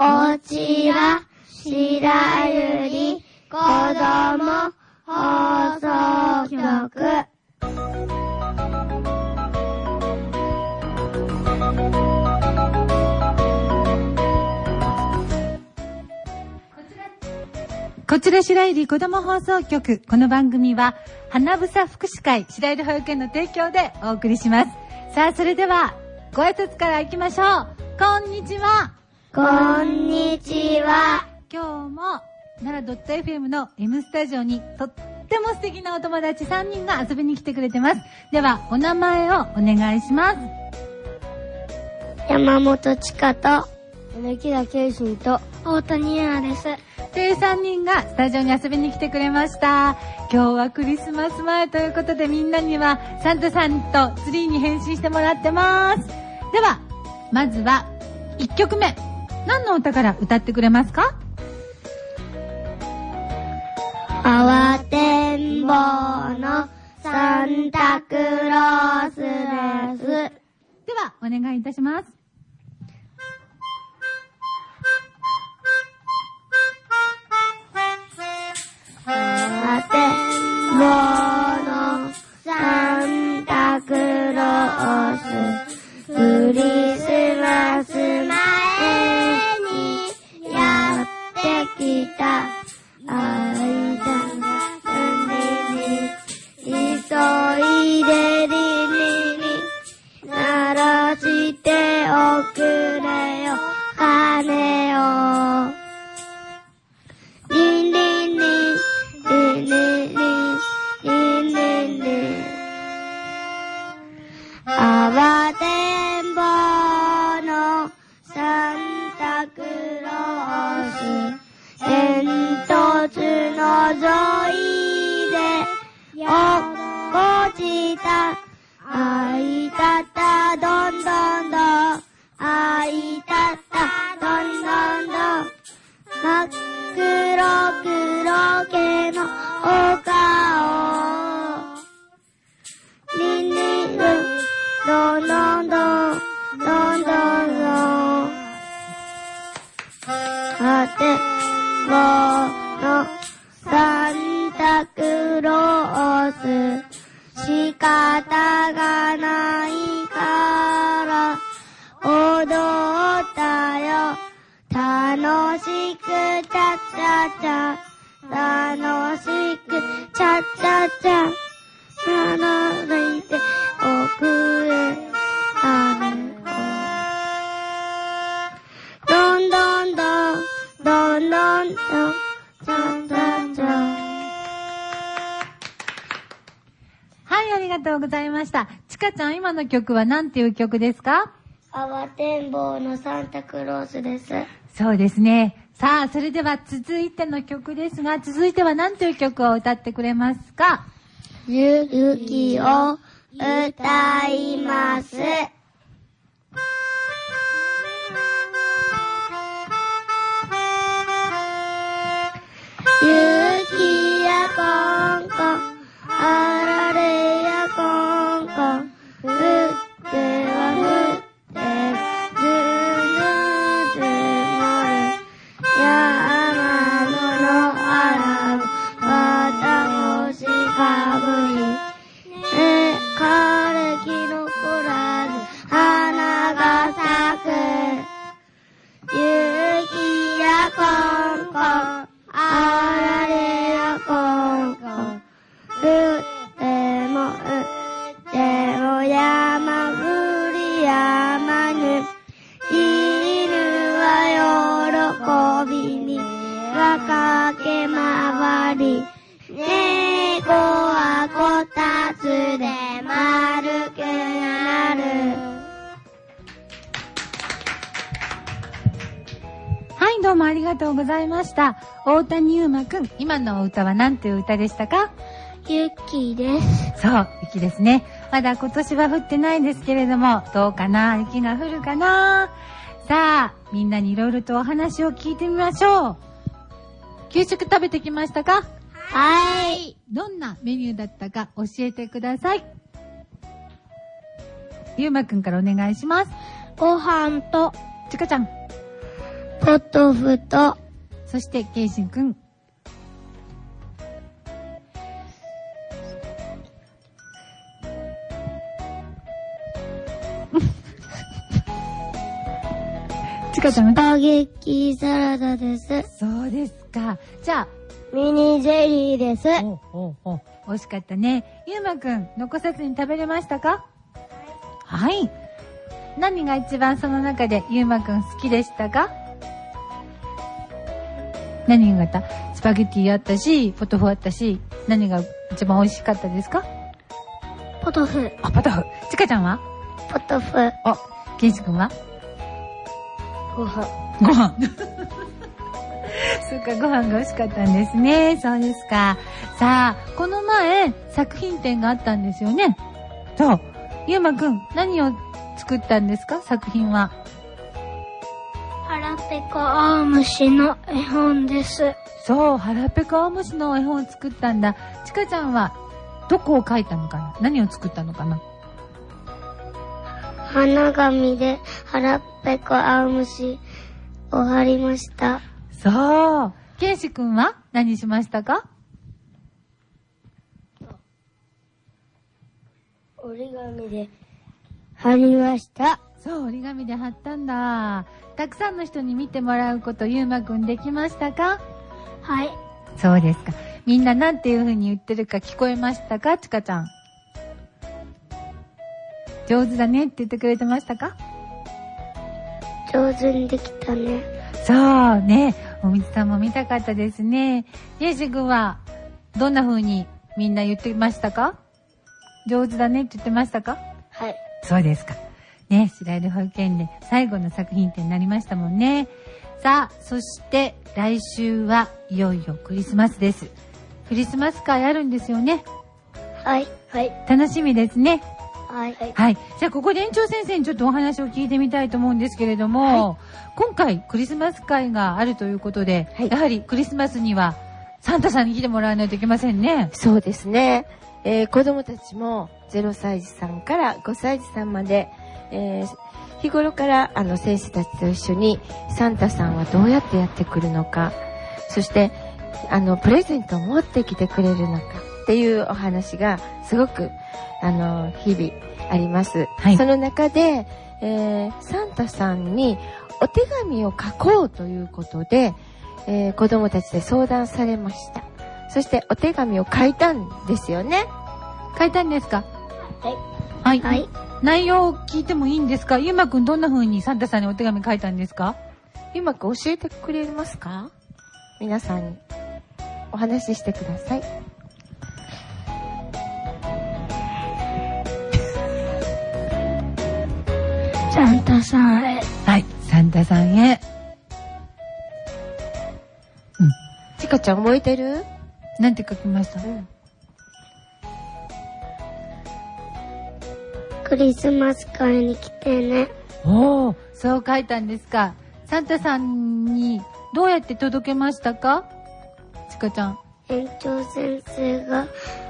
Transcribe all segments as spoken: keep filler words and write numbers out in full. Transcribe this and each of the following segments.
こちら白百合子ども放送局。 こちら白百合子ども放送局。この番組は花房福祉会白百合保育園の提供でお送りします。さあ、それではご挨拶からいきましょう。こんにちは。 こんにちは。 今日も奈良 .fm の M スタジオにとっても素敵なお友達さんにんが遊びに来てくれてます。ではお名前をお願いします。 山本千佳と柳田圭心と大谷優愛です。 というさんにんがスタジオに遊びに来てくれました。今日はクリスマス前ということで、みんなにはサンタさんとツリーに変身してもらってます。ではまずはいっきょくめ、何の歌から歌ってくれますか？ 慌てんぼうのサンタクロースです。 ではお願いいたします。 慌てんぼうのサンタクロース、クリスマス前にやってきた。あいだ急いでリリリ鳴らしておくれよ鐘を。リンリンリンリンリンリンリンリンリン。慌てんぼうのサンタクロース、煙突のぞいで落っこちた。あいたったどんどんどん、あいたったどんどんどん、真っ黒黒毛のお顔。リンリンルンどんどんどんどんどんどん。あてぼうのサンタクロース、仕方がないから踊ったよ。楽しくチャチャチャ、楽しくチャチャチャ、歩いておくれ鐘を。どんどんどんどんどんどん、チャチャチャ。 はい、ありがとうございました。ちかちゃん、今の曲は何ていう曲ですか？ 慌てんぼうのサンタクロースです。 そうですね。さあ、それでは続いての曲ですが、続いては何という曲を歌ってくれますか？ 雪を歌います。雪やこんこん、あられやこんこん、降っては降ってずぬずもる、山のあらぶわたもしかぶり、え枯れ木のこらず花が咲く。雪やこんこん、あられやこんこん、降っても降っても山降り山ぬ、犬は喜びには駆け回り、猫はこたつで丸くなる。 はい、どうもありがとうございました。大谷優馬くん、今のお歌は何という歌でしたか？ 雪です。 そう、雪ですね。まだ今年は降ってないですけれども、どうかな？雪が降るかな？さあ、みんなにいろいろとお話を聞いてみましょう。給食食べてきましたか？ はい。 どんなメニューだったか教えてください。ゆうまくんからお願いします。 ご飯とちかちゃん。 プポトフと、 そしてケイシンくん。ちかちゃん。 スパゲッティサラダです。 そうですか。じゃあ、 ミニゼリーです。 おおお美味しかったね。ゆうまくん、残さずに食べれましたか？はい。何が一番その中でゆうまくん好きでしたか？何があった？スパゲッティあったし、ポトフあったし、何が一番美味しかったですか？ ポトフ。 あ、ポトフ。ちかちゃんは？ ポトフ。 お、ケンシ君は？ ご飯。 ご飯。そっか、ご飯が美味しかったんですね。そうですか。さあ、この前、作品展があったんですよね。そう。ゆうまくん、何を作ったんですか？作品は。 腹ペコ青虫の絵本です。 そう、腹ペコ青虫の絵本を作ったんだ。ちかちゃんは、どこを描いたのかな？何を作ったのかな？ 花紙で腹ペコ青虫を貼りました。 そう。ケイシ君は何しましたか？ 折り紙で貼りました。 そう、折り紙で貼ったんだ。たくさんの人に見てもらうこと、ゆうまくんできましたか？ はい。 そうですか。みんななんていう風に言ってるか聞こえましたか？ちかちゃん。上手だねって言ってくれてましたか？ 上手にできたね。 そうね。おみつさんも見たかったですね。ケイシ君はどんな風にみんな言ってましたか？上手だねって言ってましたか？ はい。 そうですか。ね、白百合保育園で最後の作品展になりましたもんね。さあ、そして来週はいよいよクリスマスです。クリスマス会あるんですよね。 はい。はい。 楽しみですね。 はい。 はい。じゃあここで園長先生にちょっとお話を聞いてみたいと思うんですけれども、はい、今回クリスマス会があるということで、はい、やはりクリスマスにはサンタさんに来てもらわないといけませんね。 そうですね。えー、子供たちもゼロさい児さんからごさい児さんまで、えー、日頃からあの先生たちと一緒にサンタさんはどうやってやってくるのか、そしてあのプレゼントを持ってきてくれるのかっていうお話がすごくあの日々あります、はい、その中で、えー、サンタさんにお手紙を書こうということで、えー、子供たちで相談されました。そしてお手紙を書いたんですよね。 書いたんですか？ はい。 はい。はい、内容を聞いてもいいんですか？ゆうまくんどんな風にサンタさんにお手紙書いたんですか？ ゆうまくん教えてくれますか？皆さんにお話ししてください。 サンタさんへ。 はい、サンタさんへ。 うん。ちかちゃん覚えてる？ なんて書きました？うん、 クリスマス会に来てね。 おー、そう書いたんですか。サンタさんにどうやって届けましたか？ちかちゃん。 園長先生が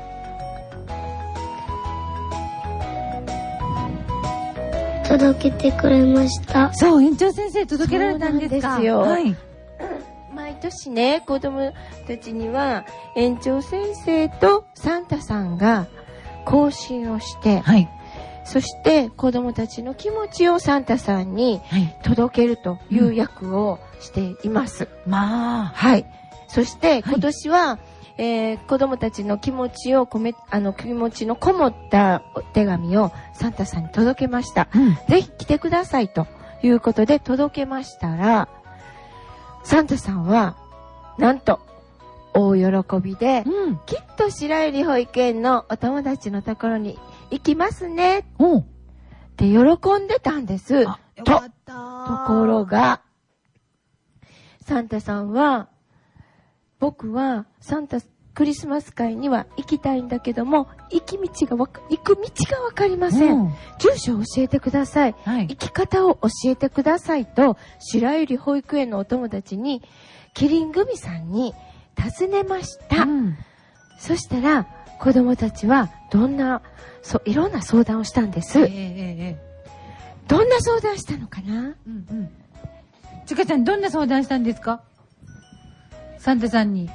届けてくれました。 そう、園長先生届けられたんですか？ そうなんですよ。 はい。 毎年ね、子供たちには園長先生とサンタさんが交信をして、はい、そして子供たちの気持ちをサンタさんに届けるという役をしています。 うん、まあ。 はい。そして今年は、はい、えー、子供たちの気持ちを込め、あの気持ちのこもったお手紙をサンタさんに届けました。うん、ぜひ来てくださいということで届けましたら、サンタさんはなんと大喜びで、うん、きっと白百合保育園のお友達のところに行きますねって喜んでたんです。 あ、よかった。 と、ところがサンタさんは、僕はサンタクリスマス会には行きたいんだけども、行き道がわか行く道がわかりません、うん、住所を教えてください、はい、行き方を教えてくださいと白百合保育園のお友達にキリン組さんに尋ねました、うん、そしたら子供たちはどんなそいろんな相談をしたんです、えーえー、どんな相談したのかな、うんうん、 ちちかちゃん、どんな相談したんですか？サンタさんに。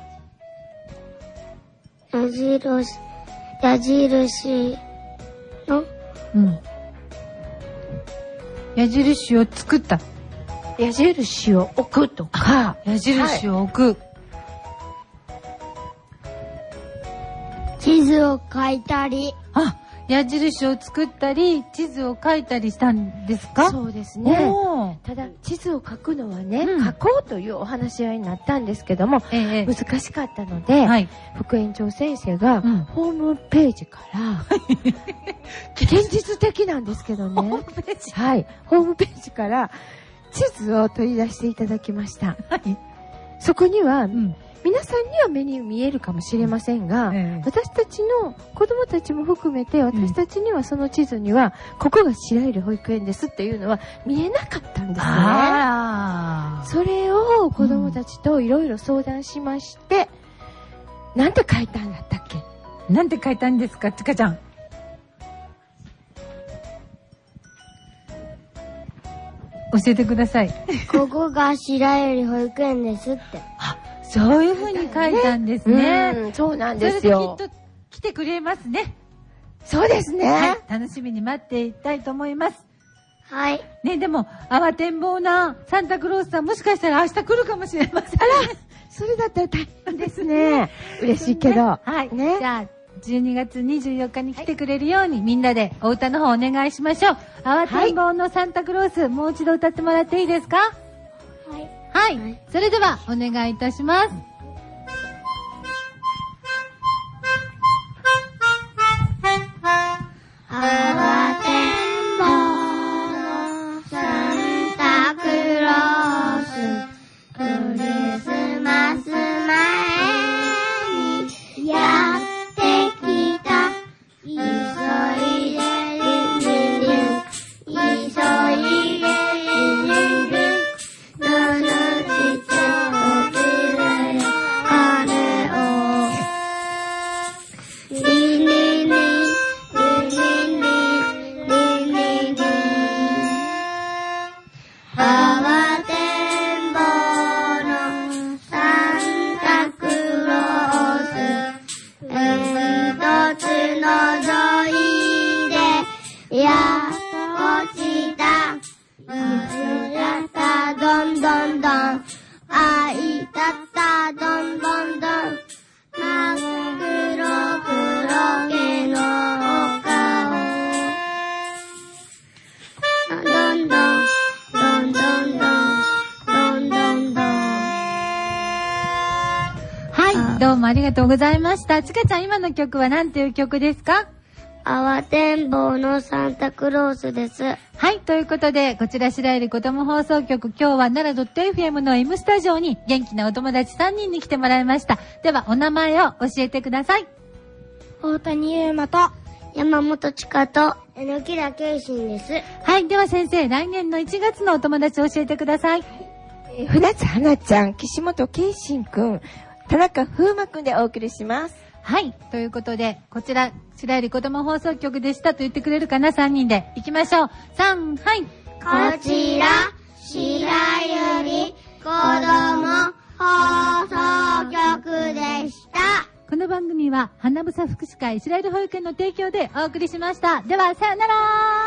矢印、矢印の、 うん。矢印を作った。 矢印を置くとか。 矢印を置く。 はい、地図を書いたり。 あ、矢印を作ったり、地図を書いたりしたんですか？ そうですね。ただ、地図を書くのはね、うん、書こうというお話し合いになったんですけども、ええ、難しかったので、はい、副園長先生が、うん、ホームページから、現実的なんですけどね、ホームページ、はい、ホームページから地図を取り出していただきました。はい、そこには、うん皆さんには目に見えるかもしれませんが、ええ、私たちの子供たちも含めて私たちにはその地図には、うん、ここが白百合保育園ですっていうのは見えなかったんですね。それを子供たちといろいろ相談しまして、うん、なんて書いたんだったっけ？ なんて書いたんですか、ちかちゃん。教えてください。 ここが白百合保育園ですって。 そういう風に書いたんですね。 うん、そうなんですよ。 それできっと来てくれますね。 そうですね、 はい。楽しみに待っていたいと思います。 はい。 ね、でも、慌てんぼうなサンタクロースさん、もしかしたら明日来るかもしれません。あら、それだったら大変ですね。嬉しいけど。ね、 はい。ね。じゃあ、じゅうにがつにじゅうよっかに来てくれるように、はい、みんなでお歌の方お願いしましょう。慌てんぼうのサンタクロース、はい、もう一度歌ってもらっていいですか？ はい。 はい、はい、それではお願いいたします。 慌てんぼうのサンタクロース、クリスマス前にやってきた。急いでリンリンリン、急いでリンリンリン、 どうもありがとうございました。ちかちゃん、今の曲は何ていう曲ですか？ 慌てんぼうのサンタクロースです。 はい、ということで、こちら白百合子供放送局、今日は奈良 .fm の M スタジオに元気なお友達さんにんに来てもらいました。では、お名前を教えてください。 大谷優馬と山本千佳と榎田圭心です。 はい、では先生、来年のいちがつのお友達を教えてください。 えー、船津花ちゃん、岸本圭心くん、田中風磨くんでお送りします。 はい。ということで、こちら、白百合子供放送局でしたと言ってくれるかな？ さん 人で行きましょう。さん、はい。 こちら、白百合子供放送局でした。 この番組は、花房福祉会白百合保育園の提供でお送りしました。では、さよなら。